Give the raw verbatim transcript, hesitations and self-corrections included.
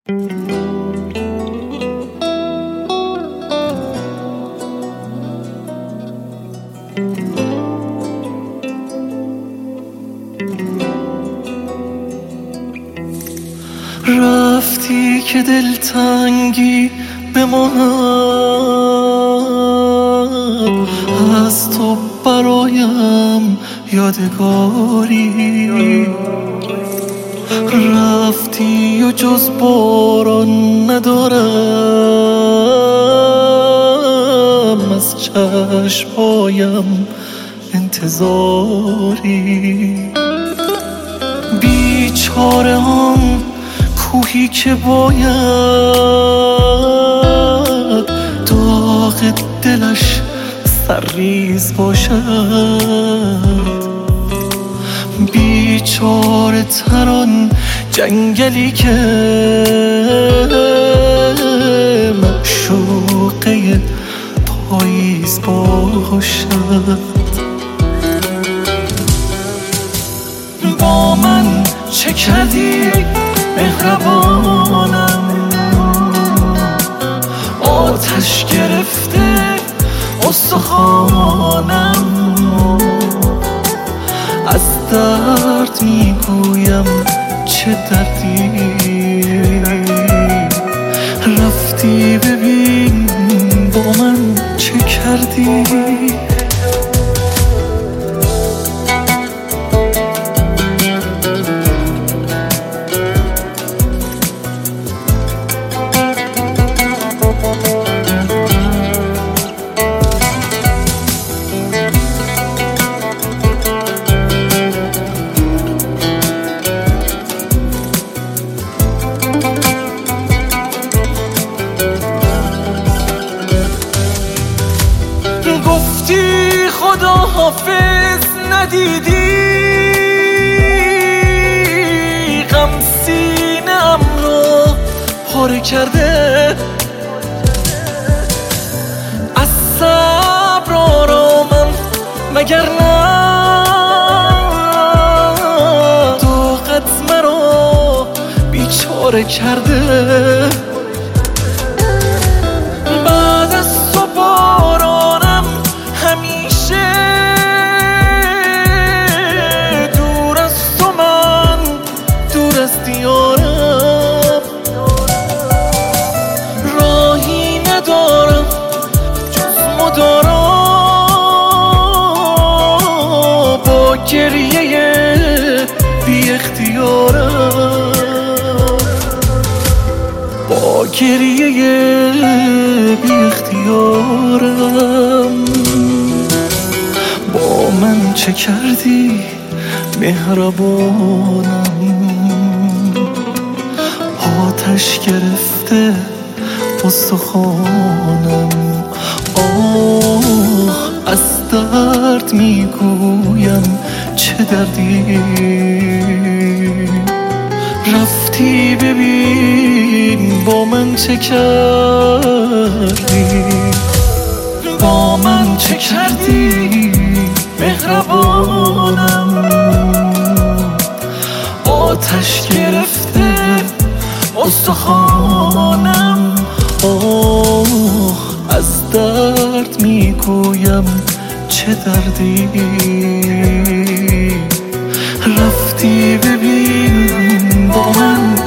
رفتی که دلتنگی به ما از تو برایم یادگاری رفتی و جز باران ندارم از چشمایم انتظاری بیچاره آن کوهی که باید داغ دلش سرریز باشد بیچاره تران جنگلی که معشوقه پاییز باشد با من چه کردی مهربانم آتش گرفته استخوانم از درد میگویم چه دردی رفتی ببین با من چه کردی گفتی خدا حافظ ندیدی غم سینه‌ام رو پاره کرده از صبر آرامم مگر نه طاقت مرا بیچاره کرده بعد از تو بارانم همیشه دور از تو من دور از دیارم راهی ندارم جز مدارا با گریه بی اختیارم با گریه بی اختیارم با من چه کردی مهربانم آتش گرفته استخوانم آه از درد میگویم چه دردی رفتی ببین با من چه کردی با من چه کردی مهربانم آتش گرفته استخوانم آه از درد میگویم چه دردی رفتی ببین با من